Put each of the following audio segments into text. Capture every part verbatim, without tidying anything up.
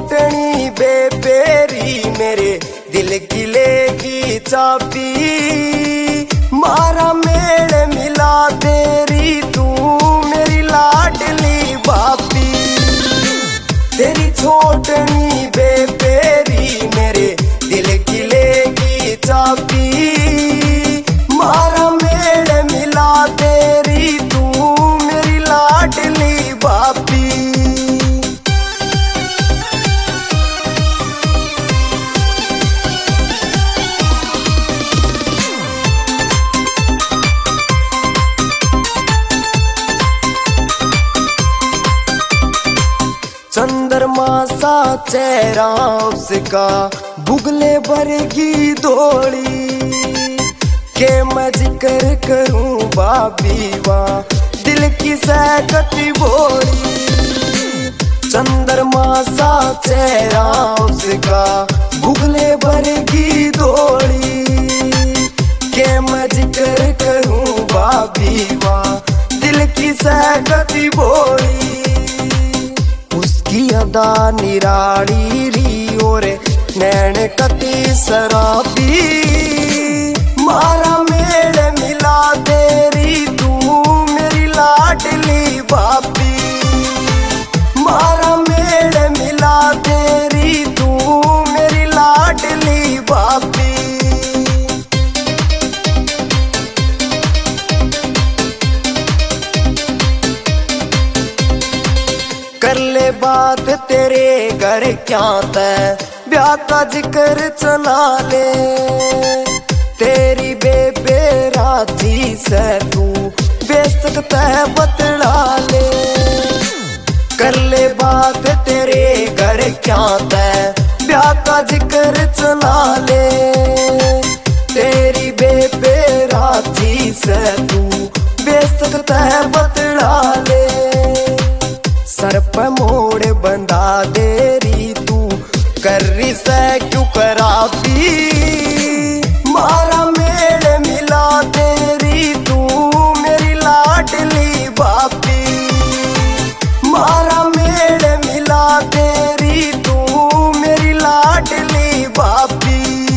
छोटनी bayberry मेरे दिल की लेगी चाबी, मारा मेल मिला तेरी तू मेरी लाडली बापी। तेरी छोटनी बेबेरी मेरे दिल की लेगी चाबी, मारा मेल मिला तेरी तू मेरी लाडली बापी। चंद्रमा सा चेहरा उसका बुगले भरेगी दौड़ी, के मैं जिक्र करूं बाबी वाह दिल की सहकती बोली। चंद्रमा सा चेहरा उसका बुगले भरेगी दौड़ी, के मैं जिक्र करूं बाबी वाह दिल की सहकती बोली। उसकी अदा निराड़ी री और नैन कती शराबी, मारा मेल मिला तेरी तू मेरी लाडली बापी, मारा मेल मिला तेरी तू मेरी लाडली बापी। कर ले बात तेरे घर क्या तय ब्याह का जिक्र चला ले, तेरी बेबे राजी से तू बेसकता है बतला ले। कर ले बात तेरे घर क्या तय ब्याह का जिक्र चला ले, तेरी बेबे राजी से तू बेसकता है बतला ले। सर पे मोड़ बंधा देरी तू कर रही से क्यों कराबी, मारा मेल मिला तेरी तू मेरी लाडली बापी, मारा मेल मिला तेरी तू मेरी लाडली बापी।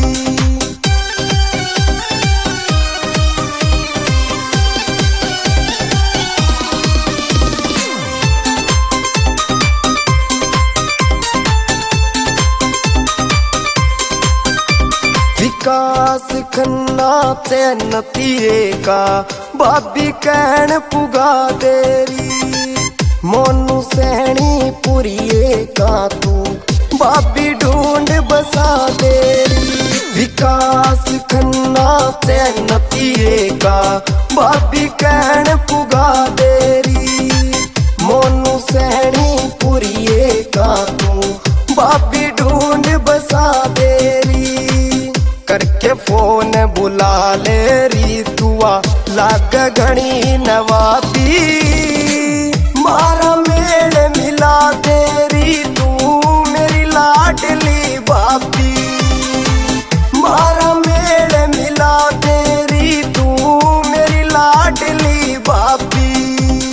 विकास खन्ना चैन तीरे का बाबी कहन पुगा तेरी, मोनू सैनी पुरिए का तू बाबी ढूंढ बसा तेरी। विकास खन्ना चैन तीरे का बाबी कहन पुगा तेरी, मोनू सैनी पुरिए का तू बाबी ढूंढ बसा तेरी। करके फोन बुला ले री तुआ लाग घनी नवा